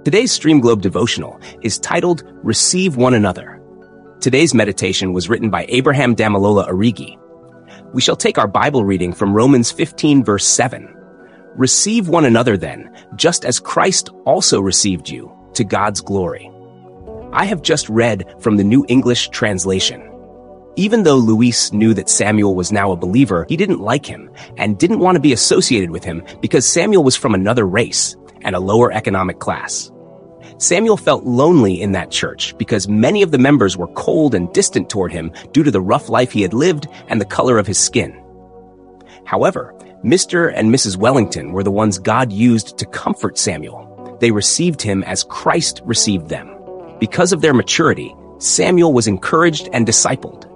Today's Stream Globe devotional is titled Receive One Another. Today's meditation was written by Abraham Damilola Origi. We shall take our Bible reading from Romans 15, verse 7. Receive one another then, just as Christ also received you, to God's glory. I have just read from the New English Translation. Even though Luis knew that Samuel was now a believer, he didn't like him and didn't want to be associated with him because Samuel was from another race and a lower economic class. Samuel felt lonely in that church because many of the members were cold and distant toward him due to the rough life he had lived and the color of his skin. However, Mr. and Mrs. Wellington were the ones God used to comfort Samuel. They received him as Christ received them. Because of their maturity, Samuel was encouraged and discipled.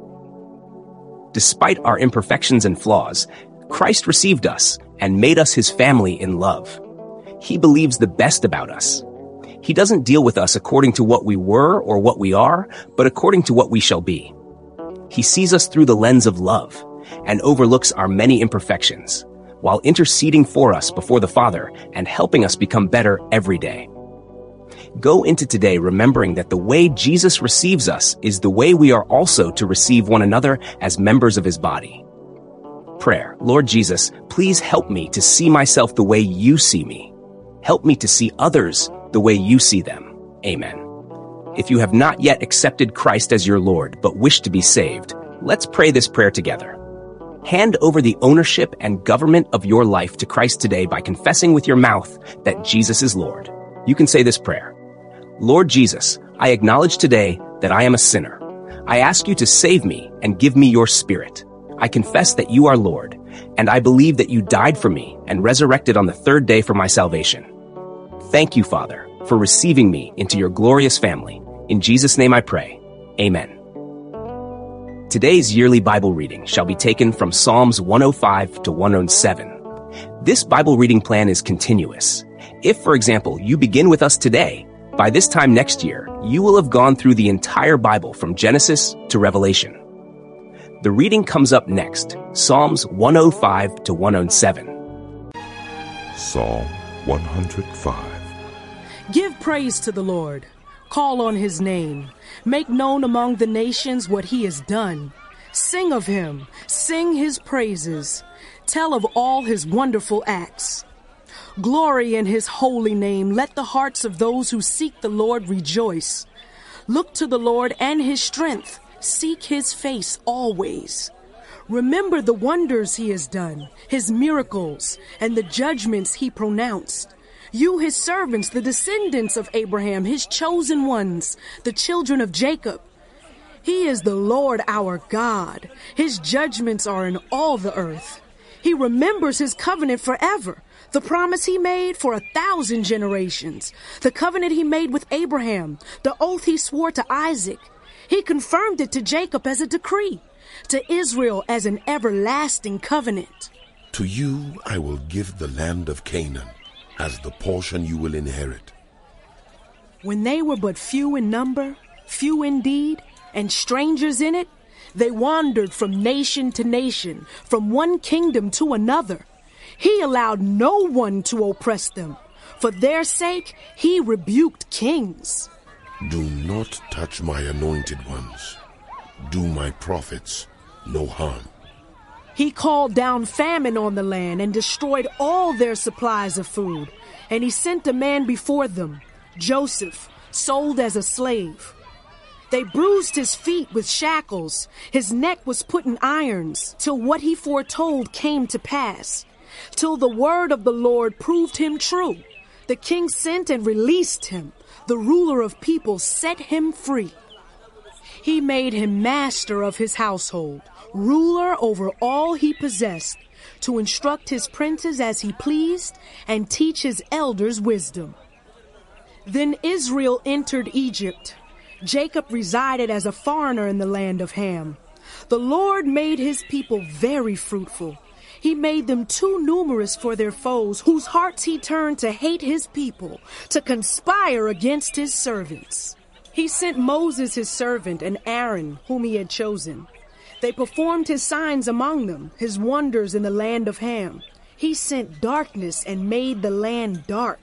Despite our imperfections and flaws, Christ received us and made us his family in love. He believes the best about us. He doesn't deal with us according to what we were or what we are, but according to what we shall be. He sees us through the lens of love and overlooks our many imperfections, while interceding for us before the Father and helping us become better every day. Go into today remembering that the way Jesus receives us is the way we are also to receive one another as members of his body. Prayer. Lord Jesus, please help me to see myself the way you see me. Help me to see others the way you see them. Amen. If you have not yet accepted Christ as your Lord but wish to be saved, let's pray this prayer together. Hand over the ownership and government of your life to Christ today by confessing with your mouth that Jesus is Lord. You can say this prayer. Lord Jesus, I acknowledge today that I am a sinner. I ask you to save me and give me your Spirit. I confess that you are Lord, and I believe that you died for me and resurrected on the third day for my salvation. Thank you, Father, for receiving me into your glorious family. In Jesus' name I pray. Amen. Today's yearly Bible reading shall be taken from Psalms 105 to 107. This Bible reading plan is continuous. If, for example, you begin with us today, by this time next year, you will have gone through the entire Bible from Genesis to Revelation. The reading comes up next, Psalms 105 to 107. Psalm 105. Give praise to the Lord. Call on his name. Make known among the nations what he has done. Sing of him. Sing his praises. Tell of all his wonderful acts. Glory in his holy name. Let the hearts of those who seek the Lord rejoice. Look to the Lord and his strength. Seek his face always. Remember the wonders he has done, his miracles, and the judgments he pronounced. You, his servants, the descendants of Abraham, his chosen ones, the children of Jacob. He is the Lord our God. His judgments are in all the earth. He remembers his covenant forever, the promise he made for 1,000 generations, the covenant he made with Abraham, the oath he swore to Isaac. He confirmed it to Jacob as a decree, to Israel as an everlasting covenant. To you I will give the land of Canaan as the portion you will inherit. When they were but few in number, few indeed, and strangers in it, they wandered from nation to nation, from one kingdom to another. He allowed no one to oppress them. For their sake, he rebuked kings. Do not touch my anointed ones. Do my prophets no harm. He called down famine on the land and destroyed all their supplies of food. And he sent a man before them, Joseph, sold as a slave. They bruised his feet with shackles. His neck was put in irons, till what he foretold came to pass. Till the word of the Lord proved him true. The king sent and released him. The ruler of people set him free. He made him master of his household, ruler over all he possessed, to instruct his princes as he pleased and teach his elders wisdom. Then Israel entered Egypt. Jacob resided as a foreigner in the land of Ham. The Lord made his people very fruitful. He made them too numerous for their foes, whose hearts he turned to hate his people, to conspire against his servants. He sent Moses his servant and Aaron, whom he had chosen. They performed his signs among them, his wonders in the land of Ham. He sent darkness and made the land dark.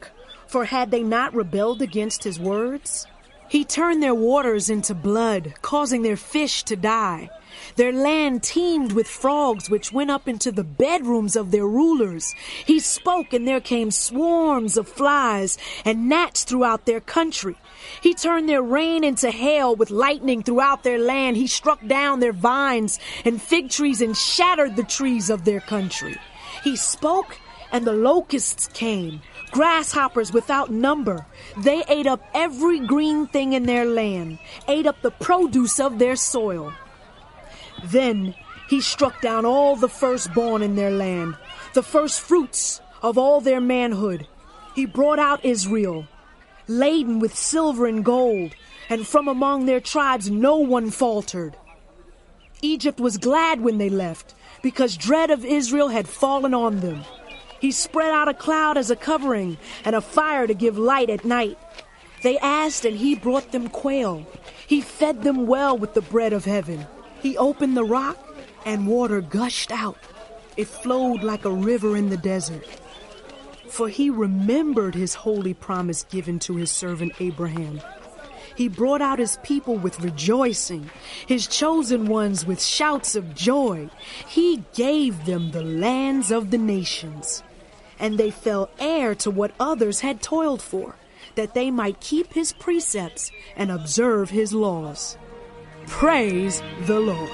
For had they not rebelled against his words? He turned their waters into blood, causing their fish to die. Their land teemed with frogs which went up into the bedrooms of their rulers. He spoke, and there came swarms of flies and gnats throughout their country. He turned their rain into hail with lightning throughout their land. He struck down their vines and fig trees and shattered the trees of their country. He spoke, and the locusts came, grasshoppers without number. They ate up every green thing in their land, ate up the produce of their soil. Then he struck down all the firstborn in their land, the first fruits of all their manhood. He brought out Israel, laden with silver and gold, and from among their tribes no one faltered. Egypt was glad when they left, because dread of Israel had fallen on them. He spread out a cloud as a covering and a fire to give light at night. They asked, and he brought them quail. He fed them well with the bread of heaven. He opened the rock, and water gushed out. It flowed like a river in the desert. For he remembered his holy promise given to his servant Abraham. He brought out his people with rejoicing, his chosen ones with shouts of joy. He gave them the lands of the nations, and they fell heir to what others had toiled for, that they might keep his precepts and observe his laws. Praise the Lord.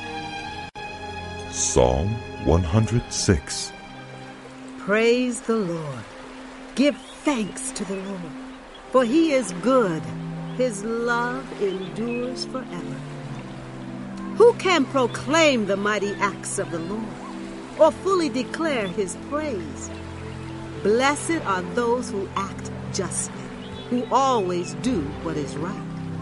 Psalm 106. Praise the Lord. Give thanks to the Lord, for he is good. His love endures forever. Who can proclaim the mighty acts of the Lord, or fully declare his praise? Blessed are those who act justly, who always do what is right.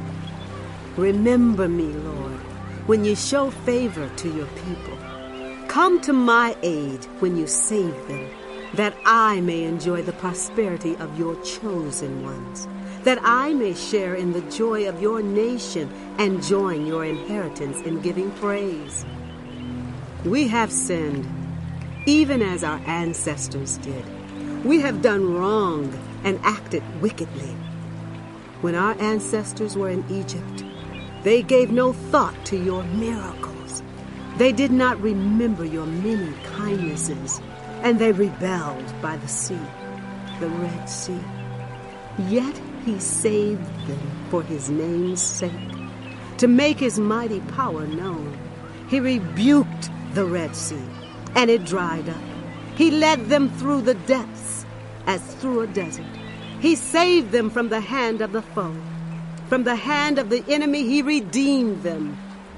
Remember me, Lord, when you show favor to your people. Come to my aid when you save them, that I may enjoy the prosperity of your chosen ones, that I may share in the joy of your nation and join your inheritance in giving praise. We have sinned, even as our ancestors did. We have done wrong and acted wickedly. When our ancestors were in Egypt, they gave no thought to your miracles. They did not remember your many kindnesses, and they rebelled by the sea, the Red Sea. Yet he saved them for his name's sake, to make his mighty power known. He rebuked the Red Sea, and it dried up. He led them through the depths, as through a desert. He saved them from the hand of the foe. From the hand of the enemy he redeemed them.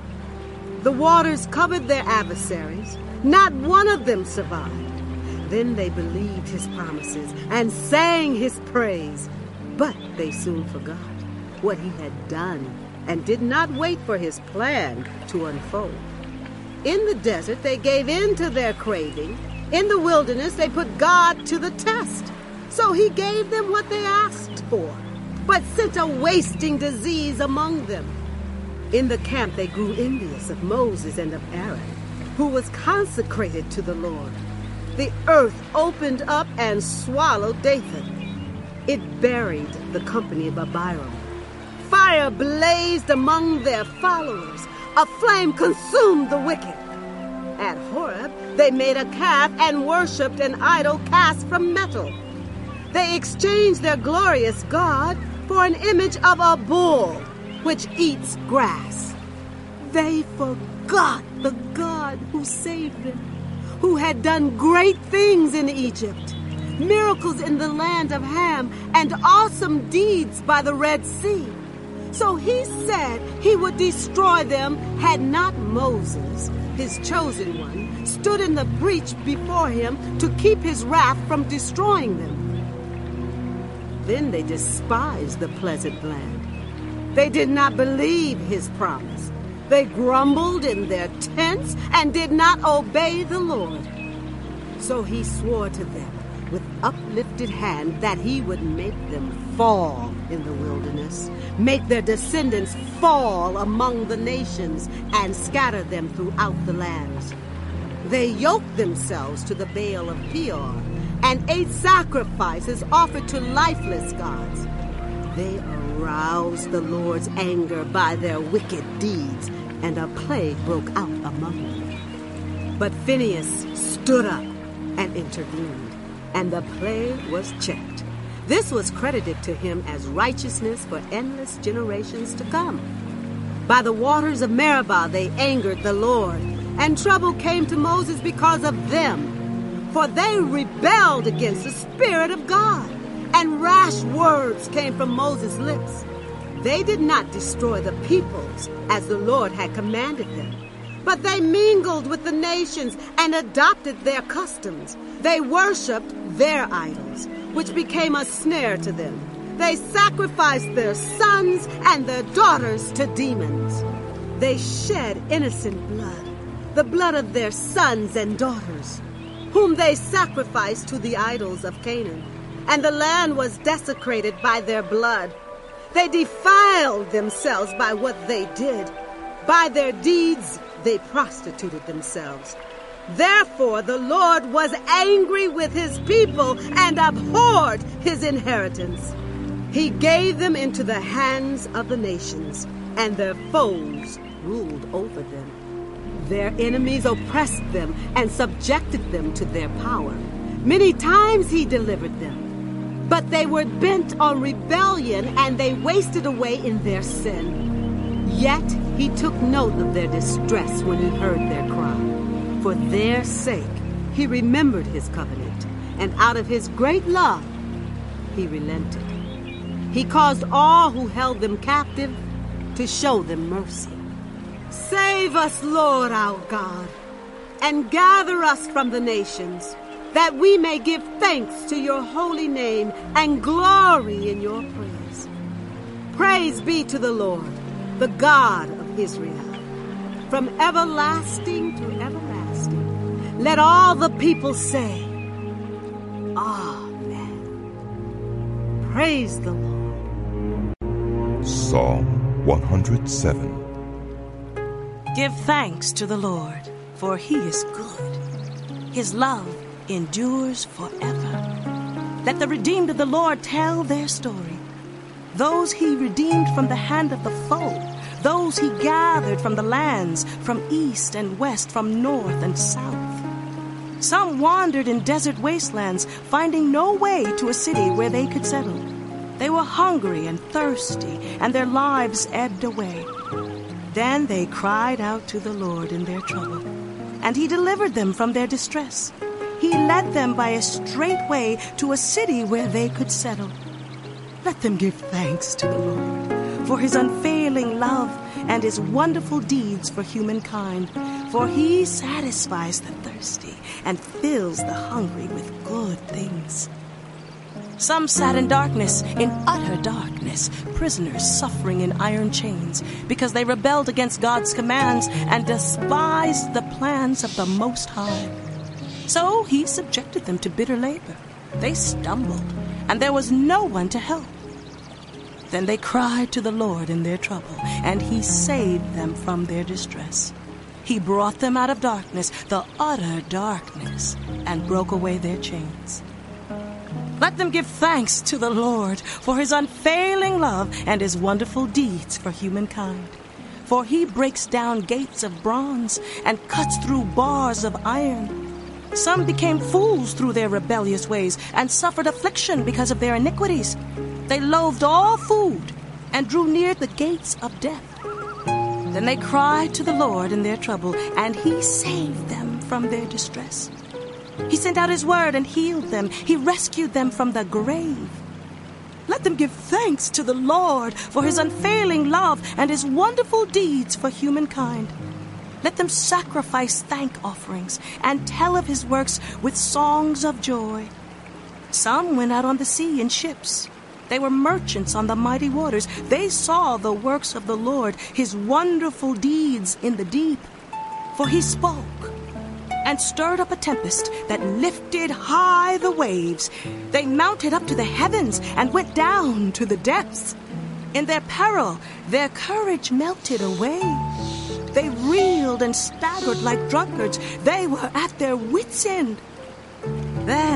The waters covered their adversaries. Not one of them survived. Then they believed his promises and sang his praise. But they soon forgot what he had done and did not wait for his plan to unfold. In the desert they gave in to their craving. In the wilderness they put God to the test. So he gave them what they asked for, but sent a wasting disease among them. In the camp they grew envious of Moses and of Aaron, who was consecrated to the Lord. The earth opened up and swallowed Dathan. It buried the company of Abiram. Fire blazed among their followers. A flame consumed the wicked. At Horeb they made a calf and worshipped an idol cast from metal. They exchanged their glorious God for an image of a bull, which eats grass. They forgot the God who saved them, who had done great things in Egypt, miracles in the land of Ham, and awesome deeds by the Red Sea. So he said he would destroy them had not Moses, his chosen one, stood in the breach before him to keep his wrath from destroying them. Then they despised the pleasant land. They did not believe his promise. They grumbled in their tents and did not obey the Lord. So he swore to them with uplifted hand that he would make them fall in the wilderness, make their descendants fall among the nations, and scatter them throughout the lands. They yoked themselves to the Baal of Peor and ate sacrifices offered to lifeless gods. They aroused the Lord's anger by their wicked deeds, and a plague broke out among them. But Phinehas stood up and intervened, and the plague was checked. This was credited to him as righteousness for endless generations to come. By the waters of Meribah they angered the Lord, and trouble came to Moses because of them. For they rebelled against the Spirit of God, and rash words came from Moses' lips. They did not destroy the peoples as the Lord had commanded them, but they mingled with the nations and adopted their customs. They worshipped their idols, which became a snare to them. They sacrificed their sons and their daughters to demons. They shed innocent blood, the blood of their sons and daughters, whom they sacrificed to the idols of Canaan, and the land was desecrated by their blood. They defiled themselves by what they did. By their deeds they prostituted themselves. Therefore the Lord was angry with his people and abhorred his inheritance. He gave them into the hands of the nations, and their foes ruled over them. Their enemies oppressed them and subjected them to their power. Many times he delivered them. But they were bent on rebellion, and they wasted away in their sin. Yet he took note of their distress when he heard their cry. For their sake he remembered his covenant, and out of his great love he relented. He caused all who held them captive to show them mercy. Save us, Lord our God, and gather us from the nations, that we may give thanks to your holy name and glory in your praise. Praise be to the Lord, the God of Israel, from everlasting to everlasting. Let all the people say, Amen. Praise the Lord. Psalm 107. Give thanks to the Lord, for he is good. His love endures forever. Let the redeemed of the Lord tell their story. Those he redeemed from the hand of the foe, those he gathered from the lands, from east and west, from north and south. Some wandered in desert wastelands, finding no way to a city where they could settle. They were hungry and thirsty, and their lives ebbed away. Then they cried out to the Lord in their trouble, and he delivered them from their distress. He led them by a straight way to a city where they could settle. Let them give thanks to the Lord for his unfailing love and his wonderful deeds for humankind. For he satisfies the thirsty and fills the hungry with good things. Some sat in darkness, in utter darkness, prisoners suffering in iron chains, because they rebelled against God's commands and despised the plans of the Most High. So he subjected them to bitter labor. They stumbled, and there was no one to help. Then they cried to the Lord in their trouble, and he saved them from their distress. He brought them out of darkness, the utter darkness, and broke away their chains. Let them give thanks to the Lord for his unfailing love and his wonderful deeds for humankind. For he breaks down gates of bronze and cuts through bars of iron. Some became fools through their rebellious ways and suffered affliction because of their iniquities. They loathed all food and drew near the gates of death. Then they cried to the Lord in their trouble, and he saved them from their distress. He sent out his word and healed them. He rescued them from the grave. Let them give thanks to the Lord for his unfailing love and his wonderful deeds for humankind. Let them sacrifice thank offerings and tell of his works with songs of joy. Some went out on the sea in ships. They were merchants on the mighty waters. They saw the works of the Lord, his wonderful deeds in the deep. For he spoke and stirred up a tempest that lifted high the waves. They mounted up to the heavens and went down to the depths. In their peril, their courage melted away. They reeled and staggered like drunkards. They were at their wits' end. Then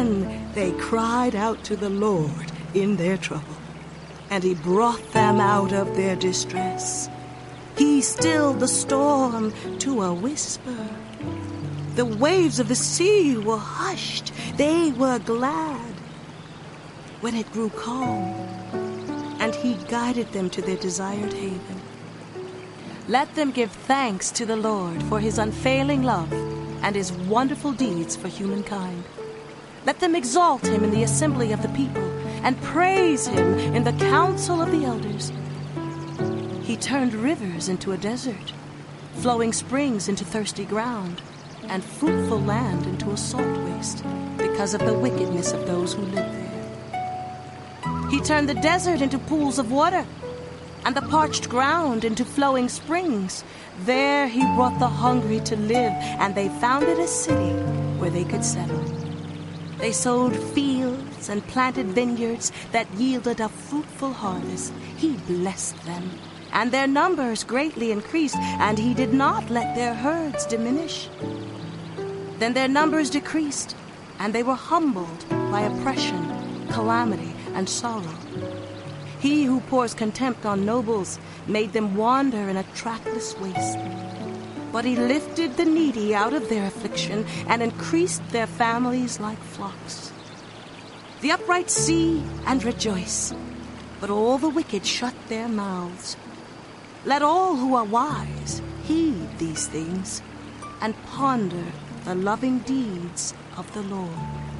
They cried out to the Lord in their trouble, and he brought them out of their distress. He stilled the storm to a whisper. The waves of the sea were hushed. They were glad when it grew calm, and he guided them to their desired haven. Let them give thanks to the Lord for his unfailing love and his wonderful deeds for humankind. Let them exalt him in the assembly of the people and praise him in the council of the elders. He turned rivers into a desert, flowing springs into thirsty ground, and fruitful land into a salt waste because of the wickedness of those who live there. He turned the desert into pools of water, and the parched ground into flowing springs. There he brought the hungry to live, and they founded a city where they could settle. They sowed fields and planted vineyards that yielded a fruitful harvest. He blessed them, and their numbers greatly increased, and he did not let their herds diminish. Then their numbers decreased, and they were humbled by oppression, calamity, and sorrow. He who pours contempt on nobles made them wander in a trackless waste. But he lifted the needy out of their affliction and increased their families like flocks. The upright see and rejoice, but all the wicked shut their mouths. Let all who are wise heed these things and ponder the loving deeds of the Lord.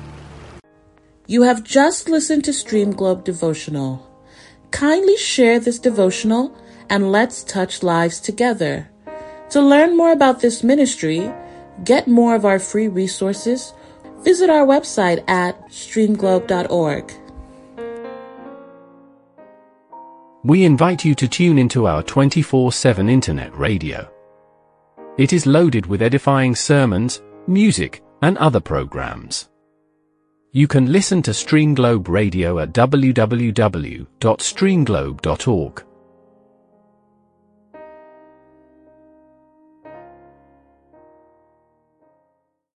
You have just listened to Stream Globe Devotional. Kindly share this devotional and let's touch lives together. To learn more about this ministry, get more of our free resources, visit our website at streamglobe.org. We invite you to tune into our 24/7 internet radio. It is loaded with edifying sermons, music, and other programs. You can listen to Stream Globe Radio at www.streamglobe.org.